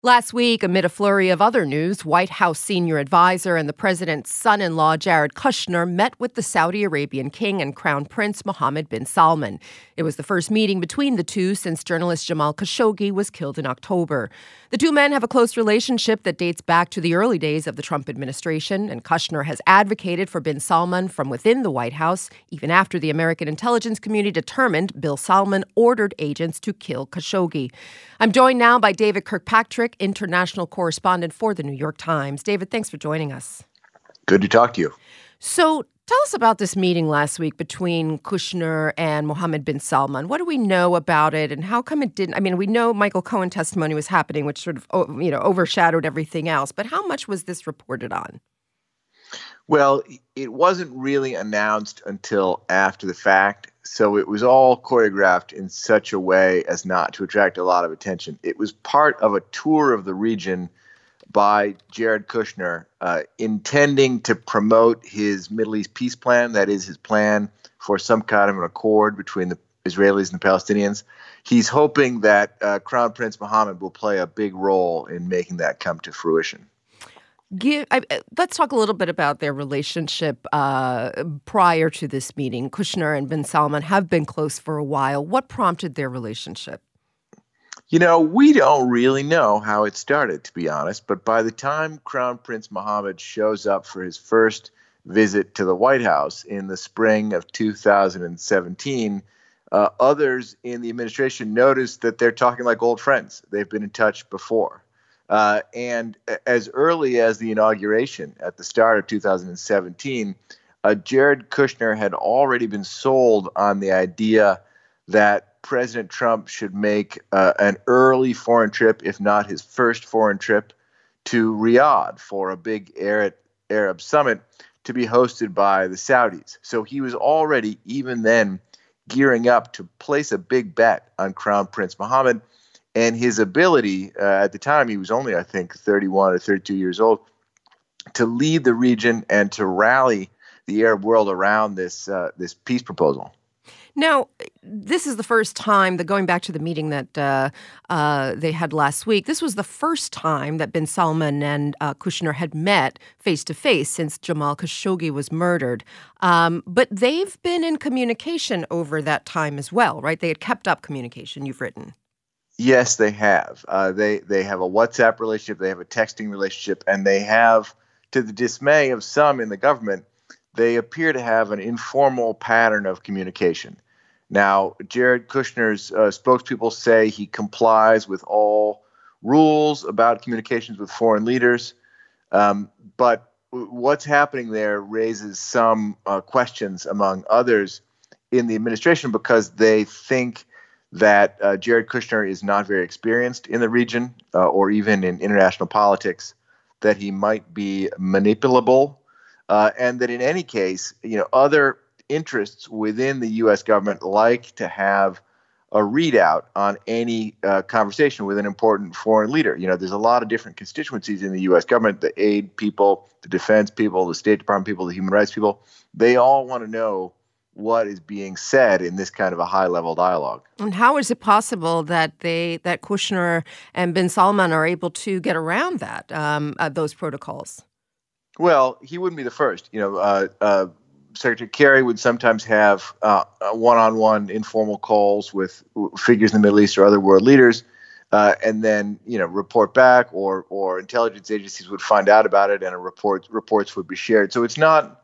Last week, amid a flurry of other news, White House senior advisor and the president's son-in-law, Jared Kushner, met with the Saudi Arabian king and Crown Prince Mohammed bin Salman. It was the first meeting between the two since journalist Jamal Khashoggi was killed in October. The two men have a close relationship that dates back to the early days of the Trump administration, and Kushner has advocated for bin Salman from within the White House, even after the American intelligence community determined bin Salman ordered agents to kill Khashoggi. I'm joined now by David Kirkpatrick, international correspondent for the New York Times. David, thanks for joining us. Good to talk to you. So tell us about this meeting last week between Kushner and Mohammed bin Salman. What do we know about it, and how come it didn't? I mean, we know Michael Cohen testimony was happening, which sort of, overshadowed everything else. But how much was this reported on? Well, it wasn't really announced until after the fact, so it was all choreographed in such a way as not to attract a lot of attention. It was part of a tour of the region by Jared Kushner, intending to promote his Middle East peace plan. That is his plan for some kind of an accord between the Israelis and the Palestinians. He's hoping that Crown Prince Mohammed will play a big role in making that come to fruition. Let's talk a little bit about their relationship prior to this meeting. Kushner and bin Salman have been close for a while. What prompted their relationship? We don't really know how it started, to be honest. But by the time Crown Prince Mohammed shows up for his first visit to the White House in the spring of 2017, others in the administration noticed that they're talking like old friends. They've been in touch before. And as early as the inauguration at the start of 2017, Jared Kushner had already been sold on the idea that President Trump should make an early foreign trip, if not his first foreign trip, to Riyadh for a big Arab summit to be hosted by the Saudis. So he was already, even then, gearing up to place a big bet on Crown Prince Mohammed. And his ability, at the time, he was only, I think, 31 or 32 years old, to lead the region and to rally the Arab world around this peace proposal. Now, this is the first time that, going back to the meeting that they had last week, this was the first time that bin Salman and Kushner had met face-to-face since Jamal Khashoggi was murdered. But they've been in communication over that time as well, right? They had kept up communication, you've written. Yes, they have. They have a WhatsApp relationship, they have a texting relationship, and they have, to the dismay of some in the government, they appear to have an informal pattern of communication. Now, Jared Kushner's spokespeople say he complies with all rules about communications with foreign leaders, but what's happening there raises some questions among others in the administration because they think that Jared Kushner is not very experienced in the region or even in international politics, that he might be manipulable, and that in any case, other interests within the U.S. government like to have a readout on any conversation with an important foreign leader. There's a lot of different constituencies in the U.S. government, the aid people, the defense people, the State Department people, the human rights people. They all want to know what is being said in this kind of a high-level dialogue. And how is it possible that Kushner and bin Salman are able to get around those protocols? Well, he wouldn't be the first. Secretary Kerry would sometimes have one-on-one informal calls with figures in the Middle East or other world leaders, and then report back, or intelligence agencies would find out about it, and reports would be shared. So it's not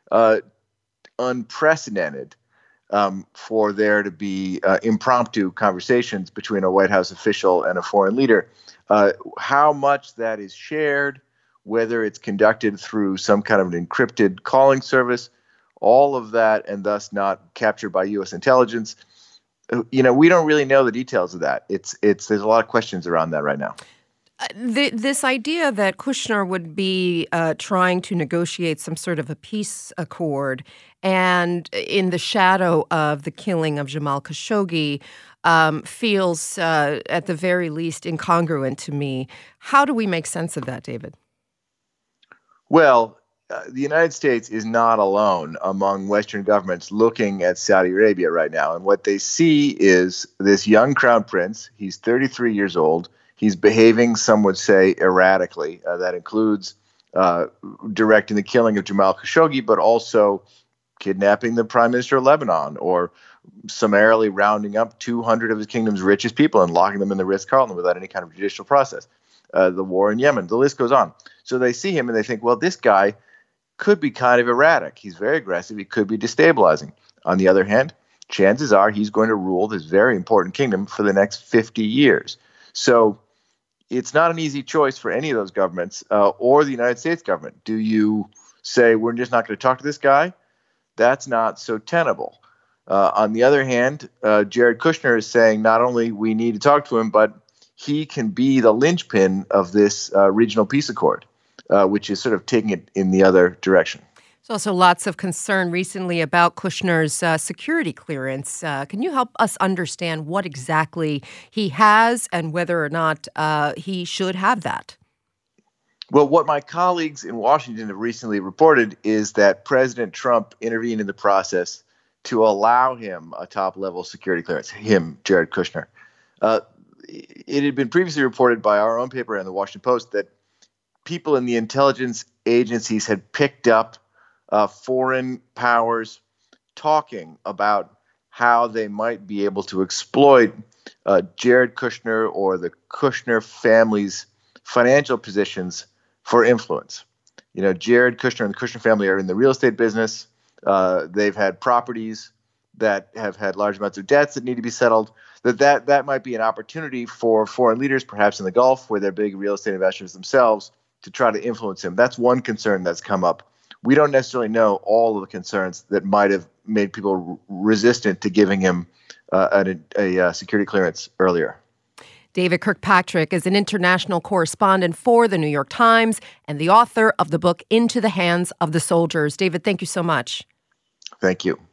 unprecedented for there to be impromptu conversations between a White House official and a foreign leader. How much that is shared, whether it's conducted through some kind of an encrypted calling service, all of that, and thus not captured by U.S. intelligence, we don't really know the details of that. There's a lot of questions around that right now. This idea that Kushner would be trying to negotiate some sort of a peace accord, and in the shadow of the killing of Jamal Khashoggi, feels at the very least incongruent to me. How do we make sense of that, David? Well, the United States is not alone among Western governments looking at Saudi Arabia right now. And what they see is this young crown prince. He's 33 years old. He's behaving, some would say, erratically. That includes directing the killing of Jamal Khashoggi, but also kidnapping the prime minister of Lebanon, or summarily rounding up 200 of his kingdom's richest people and locking them in the Ritz-Carlton without any kind of judicial process. The war in Yemen, the list goes on. So they see him and they think, well, this guy could be kind of erratic. He's very aggressive. He could be destabilizing. On the other hand, chances are he's going to rule this very important kingdom for the next 50 years. So it's not an easy choice for any of those governments or the United States government. Do you say, we're just not going to talk to this guy? That's not so tenable. On the other hand, Jared Kushner is saying not only we need to talk to him, but he can be the linchpin of this regional peace accord, which is sort of taking it in the other direction. There's also lots of concern recently about Kushner's security clearance. Can you help us understand what exactly he has and whether or not he should have that? Well, what my colleagues in Washington have recently reported is that President Trump intervened in the process to allow him a top-level security clearance, him, Jared Kushner. It had been previously reported by our own paper and the Washington Post that people in the intelligence agencies had picked up foreign powers talking about how they might be able to exploit Jared Kushner or the Kushner family's financial positions for influence. You know, Jared Kushner and the Kushner family are in the real estate business. They've had properties that have had large amounts of debts that need to be settled. That might be an opportunity for foreign leaders, perhaps in the Gulf, where they're big real estate investors themselves, to try to influence him. That's one concern that's come up. We don't necessarily know all of the concerns that might have made people resistant to giving him a security clearance earlier. David Kirkpatrick is an international correspondent for The New York Times and the author of the book Into the Hands of the Soldiers. David, thank you so much. Thank you.